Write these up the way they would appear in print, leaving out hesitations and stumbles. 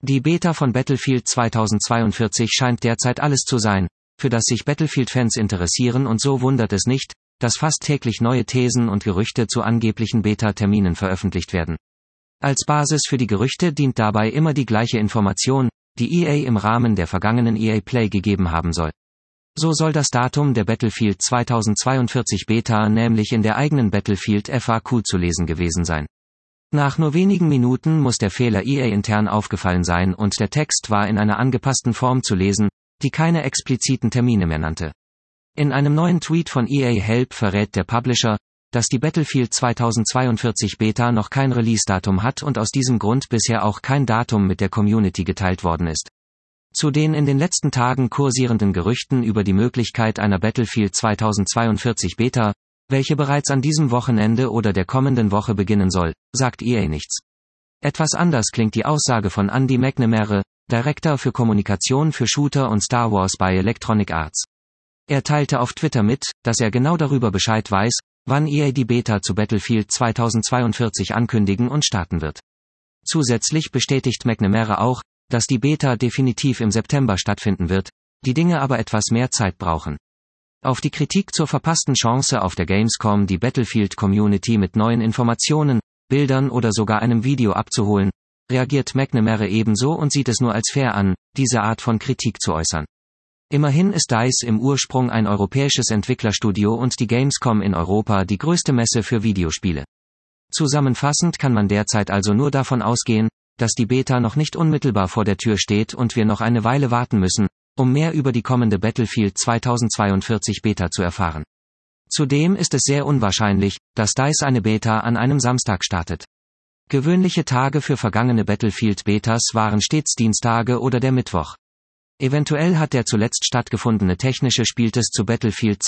Die Beta von Battlefield 2042 scheint derzeit alles zu sein, für das sich Battlefield-Fans interessieren, und so wundert es nicht, dass fast täglich neue Thesen und Gerüchte zu angeblichen Beta-Terminen veröffentlicht werden. Als Basis für die Gerüchte dient dabei immer die gleiche Information, die EA im Rahmen der vergangenen EA Play gegeben haben soll. So soll das Datum der Battlefield 2042 Beta nämlich in der eigenen Battlefield FAQ zu lesen gewesen sein. Nach nur wenigen Minuten muss der Fehler EA intern aufgefallen sein und der Text war in einer angepassten Form zu lesen, die keine expliziten Termine mehr nannte. In einem neuen Tweet von EA Help verrät der Publisher, dass die Battlefield 2042 Beta noch kein Release-Datum hat und aus diesem Grund bisher auch kein Datum mit der Community geteilt worden ist. Zu den in den letzten Tagen kursierenden Gerüchten über die Möglichkeit einer Battlefield 2042 Beta, welche bereits an diesem Wochenende oder der kommenden Woche beginnen soll, sagt EA nichts. Etwas anders klingt die Aussage von Andy McNamara, Director für Kommunikation für Shooter und Star Wars bei Electronic Arts. Er teilte auf Twitter mit, dass er genau darüber Bescheid weiß, wann EA die Beta zu Battlefield 2042 ankündigen und starten wird. Zusätzlich bestätigt McNamara auch, dass die Beta definitiv im September stattfinden wird, die Dinge aber etwas mehr Zeit brauchen. Auf die Kritik zur verpassten Chance auf der Gamescom die Battlefield-Community mit neuen Informationen, Bildern oder sogar einem Video abzuholen, reagiert McNamara ebenso und sieht es nur als fair an, diese Art von Kritik zu äußern. Immerhin ist DICE im Ursprung ein europäisches Entwicklerstudio und die Gamescom in Europa die größte Messe für Videospiele. Zusammenfassend kann man derzeit also nur davon ausgehen, dass die Beta noch nicht unmittelbar vor der Tür steht und wir noch eine Weile warten müssen, um mehr über die kommende Battlefield 2042 Beta zu erfahren. Zudem ist es sehr unwahrscheinlich, dass DICE eine Beta an einem Samstag startet. Gewöhnliche Tage für vergangene Battlefield-Betas waren stets Dienstage oder der Mittwoch. Eventuell hat der zuletzt stattgefundene technische Spieltest zu Battlefield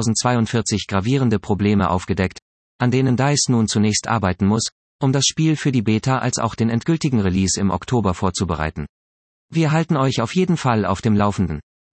2042 gravierende Probleme aufgedeckt, an denen DICE nun zunächst arbeiten muss, um das Spiel für die Beta als auch den endgültigen Release im Oktober vorzubereiten. Wir halten euch auf jeden Fall auf dem Laufenden.